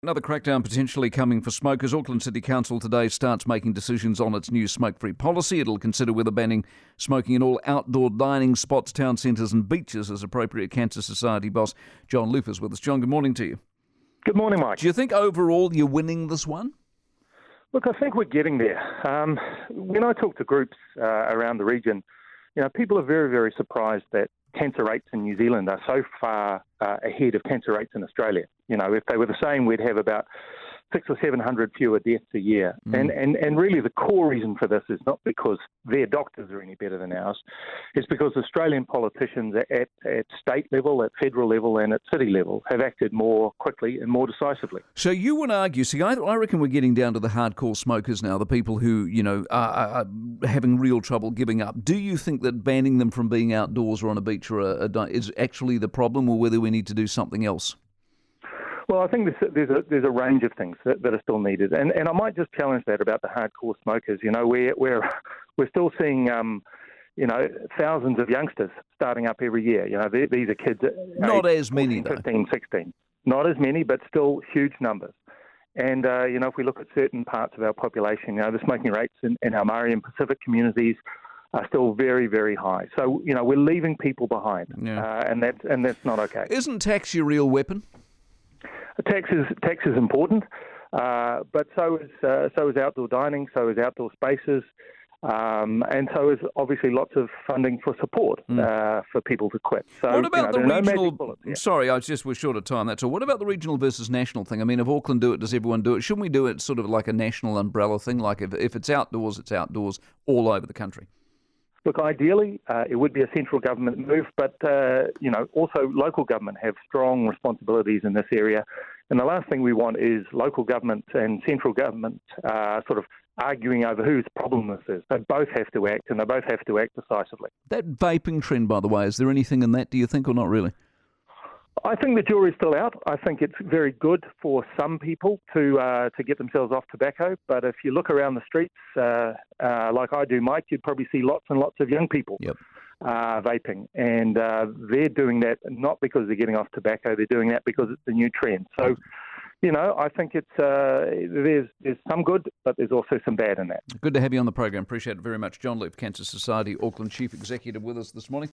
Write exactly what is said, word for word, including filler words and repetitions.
Another crackdown potentially coming for smokers. Auckland City Council today starts making decisions on its new smoke-free policy. It'll consider whether banning smoking in all outdoor dining spots, town centres and beaches is appropriate. Cancer Society boss John Loop is with us. John, good morning to you. Good morning, Mike. Do you think overall you're winning this one? Look, I think we're getting there. Um, when I talk to groups uh, around the region, you know, people are very, very surprised that cancer rates in New Zealand are so far uh, ahead of cancer rates in Australia. You know, if they were the same, we'd have about six or seven hundred fewer deaths a year. Mm. And, and and really the core reason for this is not because their doctors are any better than ours. It's because Australian politicians at, at state level, at federal level and at city level have acted more quickly and more decisively. So you would argue, see, I, I reckon we're getting down to the hardcore smokers now, the people who, you know, are, are having real trouble giving up. Do you think that banning them from being outdoors or on a beach or a, a is actually the problem, or whether we need to do something else? Well, I think there's, there's a there's a range of things that, that are still needed, and and I might just challenge that about the hardcore smokers. You know, we're we're we're still seeing um, you know, thousands of youngsters starting up every year. You know, these are kids not as many, fourteen, fifteen, sixteen. Not as many, but still huge numbers. And uh, you know, if we look at certain parts of our population, you know, the smoking rates in, in our Maori and Pacific communities are still very, very high. So you know, we're leaving people behind, yeah. uh, and that's and that's not okay. Isn't tax your real weapon? Tax is, tax is important, uh, but so is uh, so is outdoor dining, so is outdoor spaces, um, and so is obviously lots of funding for support mm. uh, for people to quit. So, what about you know, the regional? No sorry, I was just we're short of time. That's all. What about the regional versus national thing? I mean, if Auckland do it, does everyone do it? Shouldn't we do it sort of like a national umbrella thing? Like if if it's outdoors, it's outdoors all over the country. Look, ideally, uh, it would be a central government move, but, uh, you know, also local government have strong responsibilities in this area. And the last thing we want is local government and central government uh, sort of arguing over whose problem this is. They both have to act, and they both have to act decisively. That vaping trend, by the way, is there anything in that, do you think, or not really? I think the jury's still out. I think it's very good for some people to uh, to get themselves off tobacco. But if you look around the streets, uh, uh, like I do, Mike, you'd probably see lots and lots of young people yep. uh, vaping. And uh, they're doing that not because they're getting off tobacco. They're doing that because it's a new trend. So, you know, I think it's uh, there's, there's some good, but there's also some bad in that. Good to have you on the program. Appreciate it very much. John Loop, Cancer Society, Auckland Chief Executive, with us this morning.